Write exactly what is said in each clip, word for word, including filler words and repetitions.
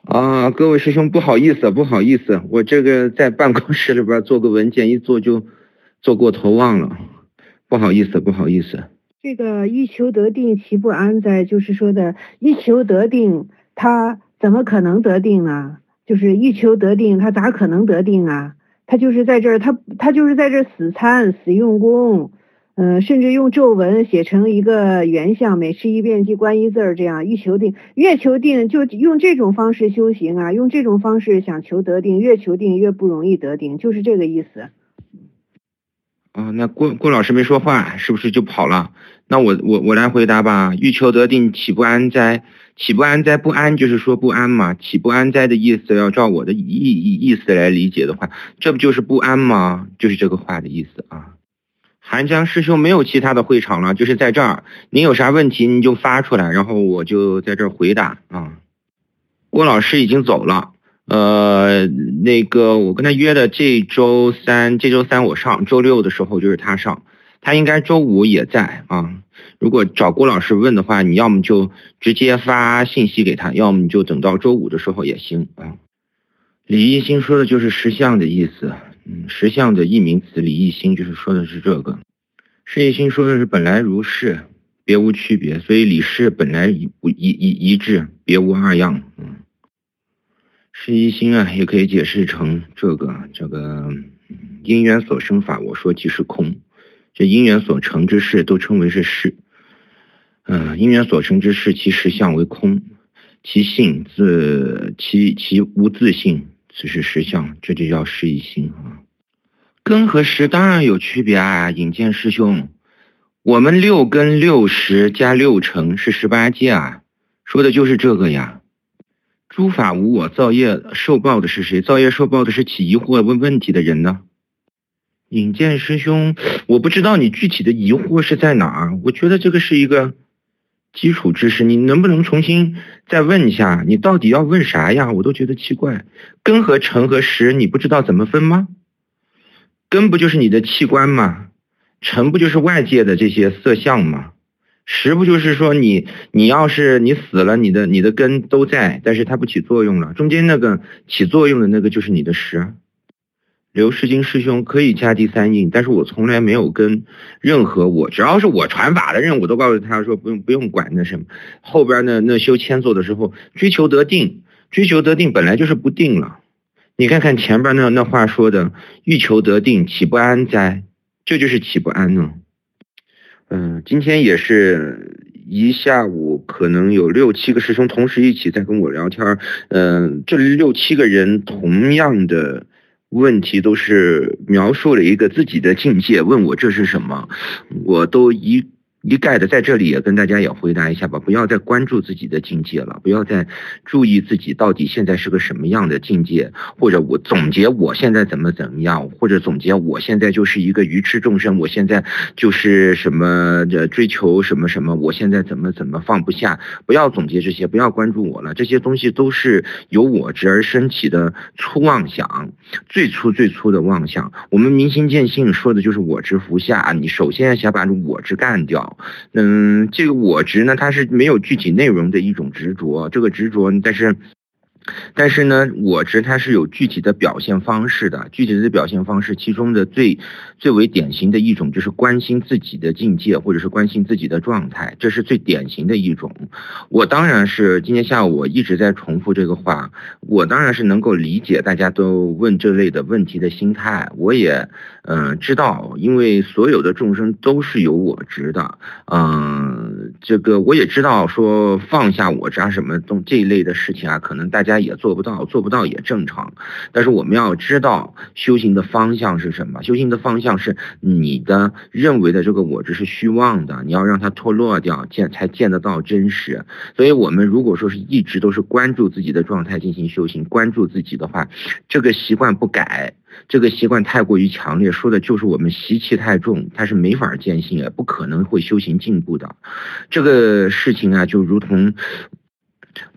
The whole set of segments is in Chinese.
啊，各位师兄，不好意思，不好意思，我这个在办公室里边做个文件，一做就做过头忘了，不好意思，不好意思。 这个欲求得定，其不安哉？就是说的欲求得定，他怎么可能得定呢？就是欲求得定，他咋可能得定啊？他就是在这儿，他他就是在这儿死参死用功。嗯、呃，甚至用咒文写成一个原相，每吃一遍即观一字儿，这样欲求定，越求定就用这种方式修行啊，用这种方式想求得定，越求定越不容易得定，就是这个意思。 啊，那郭郭老师没说话，是不是就跑了？那我我我来回答吧。欲求得定，岂不安哉？岂不安哉？不安就是说不安嘛。岂不安哉的意思，要照我的意意意思来理解的话，这不就是不安吗？就是这个话的意思啊。韩江师兄没有其他的会场了，就是在这儿。您有啥问题你就发出来，然后我就在这儿回答啊。郭老师已经走了，呃，那个我跟他约的这周三，这周三我上，周六的时候就是他上，他应该周五也在啊。如果找郭老师问的话，你要么就直接发信息给他，要么你就等到周五的时候也行啊。李一星说的就是实相的意思。嗯，实相的译名词李一星就是说的是这个，释一星说的是本来如是，别无区别，所以理事本来一一一一致，别无二样。嗯，释一星啊，也可以解释成这个这个因缘所生法，我说即是空，这因缘所成之事都称为是事。嗯、呃，因缘所成之事，其实相为空，其性自其其无自性。此是实相，这就叫实一心啊。根和实当然有区别啊，引荐师兄。我们六根六识加六成是十八界啊，说的就是这个呀。诸法无我，造业受报的是谁？造业受报的是起疑惑问问题的人呢？引荐师兄，我不知道你具体的疑惑是在哪儿，我觉得这个是一个基础知识，你能不能重新再问一下，你到底要问啥呀？我都觉得奇怪。根和成和实你不知道怎么分吗？根不就是你的器官吗？成不就是外界的这些色相吗？实不就是说你你要是你死了，你的你的根都在，但是它不起作用了，中间那个起作用的那个就是你的实。刘世金师兄可以加第三印，但是我从来没有跟任何我，只要是我传法的人，我都告诉他说不用不用管那什么。后边呢那修千座的时候，追求得定，追求得定本来就是不定了。你看看前边那那话说的，欲求得定，岂不安哉？这就是岂不安呢？嗯、呃，今天也是一下午，可能有六七个师兄同时一起在跟我聊天，嗯、呃，这六七个人同样的问题都是描述了一个自己的境界，问我这是什么，我都一一概的在这里也跟大家也回答一下吧，不要再关注自己的境界了，不要再注意自己到底现在是个什么样的境界，或者我总结我现在怎么怎么样，或者总结我现在就是一个愚痴众生，我现在就是什么追求什么什么，我现在怎么怎么放不下，不要总结这些，不要关注我了，这些东西都是由我执而生起的粗妄想，最粗最粗的妄想。我们明心见性说的就是我执服下，你首先想把我执干掉。嗯，这个我执呢，它是没有具体内容的一种执着，这个执着，但是但是呢，我执它是有具体的表现方式的，具体的表现方式其中的最最为典型的一种就是关心自己的境界，或者是关心自己的状态，这是最典型的一种。我当然是今天下午我一直在重复这个话，我当然是能够理解大家都问这类的问题的心态，我也嗯、呃、知道，因为所有的众生都是有我执的，嗯、呃，这个我也知道说放下我执啊什么东这一类的事情啊，可能大家也做不到，做不到也正常。但是我们要知道修行的方向是什么，修行的方向是你的认为的这个我执是虚妄的，你要让它脱落掉，见才见得到真实。所以我们如果说是一直都是关注自己的状态进行修行，关注自己的话，这个习惯不改，这个习惯太过于强烈，说的就是我们习气太重，它是没法见性，也不可能会修行进步的。这个事情啊，就如同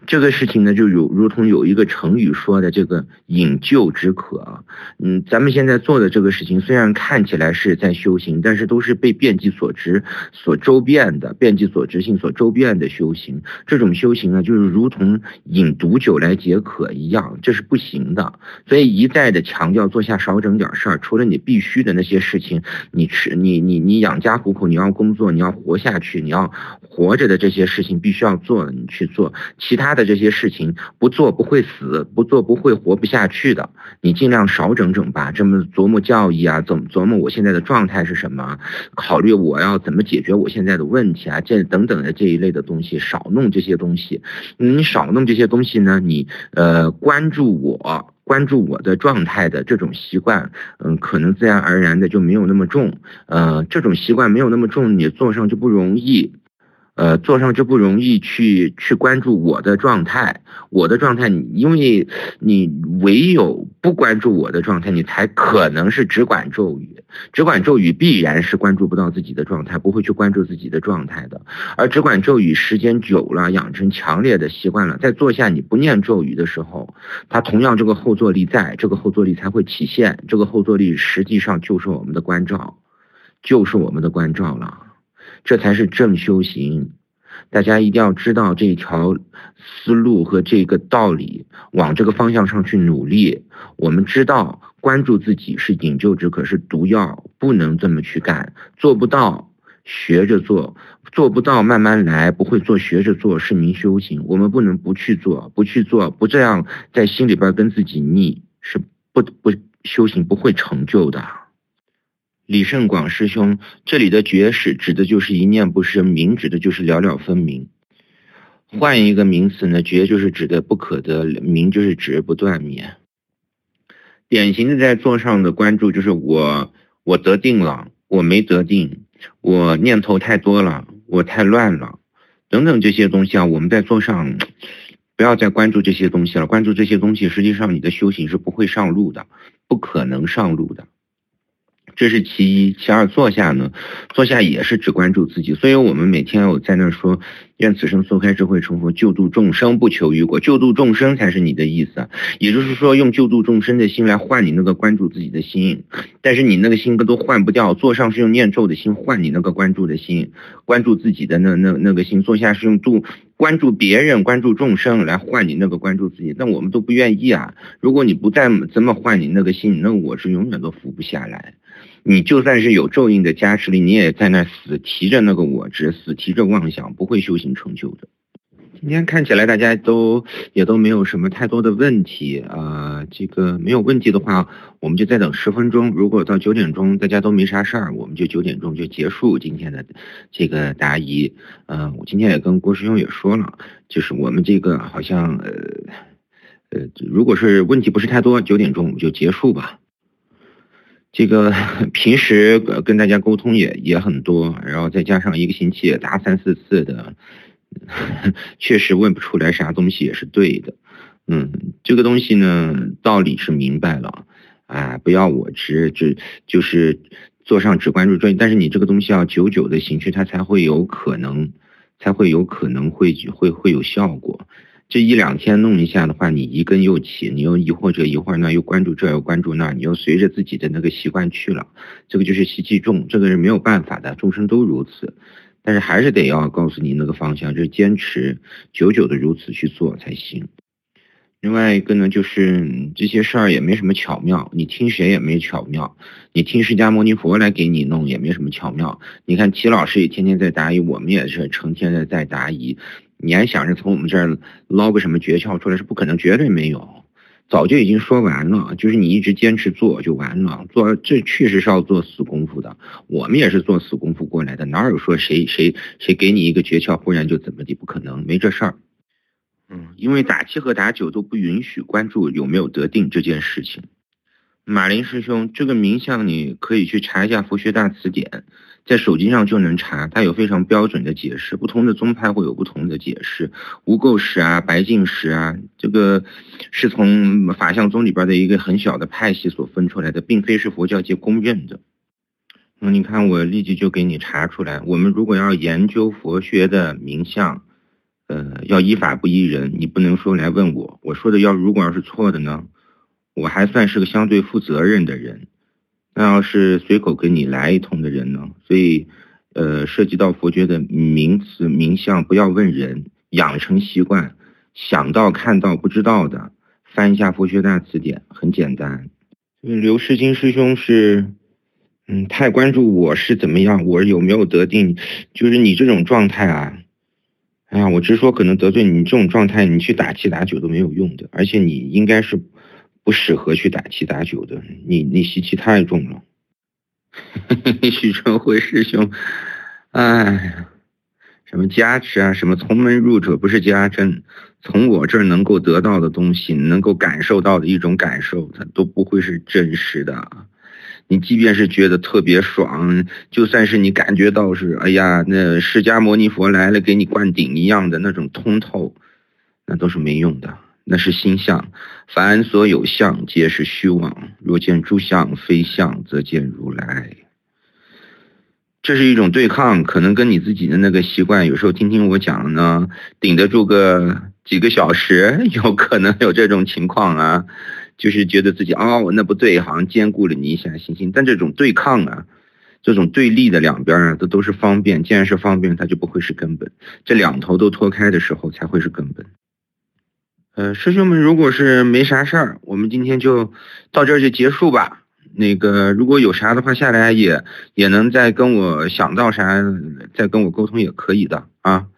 这个事情呢，就如如同有一个成语说的，这个引咎止渴。嗯，咱们现在做的这个事情，虽然看起来是在修行，但是都是被遍计所执所周遍的，遍计所执性所周遍的修行。这种修行呢，就是如同饮毒酒来解渴一样，这是不行的。所以一再的强调坐下少整点事儿，除了你必须的那些事情，你吃你你你养家糊口，你要工作，你要活下去，你要活着的这些事情必须要做的，你去做。其他的这些事情不做不会死，不做不会活不下去的，你尽量少整整吧。这么琢磨教义啊，怎么琢磨我现在的状态是什么，考虑我要怎么解决我现在的问题啊，这等等的这一类的东西，少弄这些东西。你少弄这些东西呢，你呃关注我。关注我的状态的这种习惯，嗯，可能自然而然的就没有那么重，呃，这种习惯没有那么重，你做上就不容易。呃，做上就不容易去去关注我的状态，我的状态，你因为你唯有不关注我的状态，你才可能是只管咒语，只管咒语必然是关注不到自己的状态，不会去关注自己的状态的。而只管咒语时间久了，养成强烈的习惯了，在坐下你不念咒语的时候，它同样这个后坐力在，这个后坐力才会体现，这个后坐力实际上就是我们的关照，就是我们的关照了。这才是正修行，大家一定要知道这条思路和这个道理，往这个方向上去努力。我们知道关注自己是引咎止渴，是毒药，不能这么去干，做不到学着做，做不到慢慢来，不会做学着做是名修行。我们不能不去做，不去做，不这样在心里边跟自己腻，是不不修行不会成就的。李胜广师兄，这里的觉始指的就是一念不生，明指的就是了了分明。换一个名词呢，觉就是指的不可得，明就是指不断灭。典型的在座上的关注就是我我得定了，我没得定，我念头太多了，我太乱了，等等这些东西啊，我们在座上不要再关注这些东西了。关注这些东西，实际上你的修行是不会上路的，不可能上路的。这是其一，其二，坐下呢，坐下也是只关注自己，所以我们每天我在那说，愿此生速开智慧成佛，救度众生不求于果，救度众生才是你的意思，也就是说用救度众生的心来换你那个关注自己的心，但是你那个心都换不掉，坐上是用念咒的心换你那个关注的心，关注自己的那那那个心，坐下是用度关注别人关注众生来换你那个关注自己，那我们都不愿意啊。如果你不再这么换你那个心，那我是永远都服不下来。你就算是有咒印的加持力，你也在那死提着那个我执，死提着妄想，不会修行成就的。今天看起来大家都也都没有什么太多的问题啊、呃，这个没有问题的话，我们就再等十分钟。如果到九点钟大家都没啥事儿，我们就九点钟就结束今天的这个答疑。嗯、呃，我今天也跟郭师兄也说了，就是我们这个好像呃呃，如果是问题不是太多，九点钟我们就结束吧。这个平时跟大家沟通也也很多，然后再加上一个星期也答三四次的，确实问不出来啥东西也是对的。嗯，这个东西呢，道理是明白了，啊，不要我执，就就是坐上只关注专业，但是你这个东西要久久的行去，它才会有可能，才会有可能会会会有效果。这一两天弄一下的话，你一根又起，你又疑惑这一会儿呢又关注这又关注那，你又随着自己的那个习惯去了，这个就是习气重，这个是没有办法的，众生都如此。但是还是得要告诉你那个方向，就是坚持久久的如此去做才行。另外一个呢，就是这些事儿也没什么巧妙，你听谁也没巧妙，你听释迦牟尼佛来给你弄也没什么巧妙。你看齐老师也天天在答疑，我们也是成天的在答疑，你还想着从我们这儿捞个什么诀窍出来是不可能，绝对没有，早就已经说完了，就是你一直坚持做就完了，做这确实是要做死功夫的，我们也是做死功夫过来的，哪有说谁谁谁给你一个诀窍忽然就怎么地，不可能，没这事儿。嗯，因为打七和打九都不允许关注有没有得定这件事情。马林师兄，这个冥想你可以去查一下佛学大词典，在手机上就能查，它有非常标准的解释，不同的宗派会有不同的解释。无垢石啊，白净石啊，这个是从法相宗里边的一个很小的派系所分出来的，并非是佛教界公认的。那你看我立即就给你查出来，我们如果要研究佛学的冥想， 呃，要依法不依人，你不能说来问我，我说的要如果要是错的呢，我还算是个相对负责任的人。那要是随口跟你来一通的人呢，所以呃，涉及到佛学的名词名相，不要问人，养成习惯，想到看到不知道的，翻一下佛学大词典，很简单。刘世金师兄是嗯，太关注我是怎么样，我有没有得定，就是你这种状态啊，哎呀，我直说可能得罪你，这种状态你去打七打九都没有用的，而且你应该是不适合去打七打九的，你你习气太重了。许春辉师兄，哎，什么加持啊，什么从门入者不是家珍，从我这儿能够得到的东西，能够感受到的一种感受，它都不会是真实的。你即便是觉得特别爽，就算是你感觉到是哎呀，那释迦牟尼佛来了给你灌顶一样的那种通透，那都是没用的，那是心相。凡所有相皆是虚妄，若见诸相非相，则见如来。这是一种对抗，可能跟你自己的那个习惯，有时候听听我讲呢，顶得住个几个小时，有可能有这种情况啊。就是觉得自己哦那不对，好像兼顾了你一下信心，但这种对抗啊，这种对立的两边啊，这都是方便。既然是方便，它就不会是根本。这两头都脱开的时候，才会是根本。呃，师兄们，如果是没啥事儿，我们今天就到这儿就结束吧。那个如果有啥的话，下来也也能再跟我想到啥，再跟我沟通也可以的啊。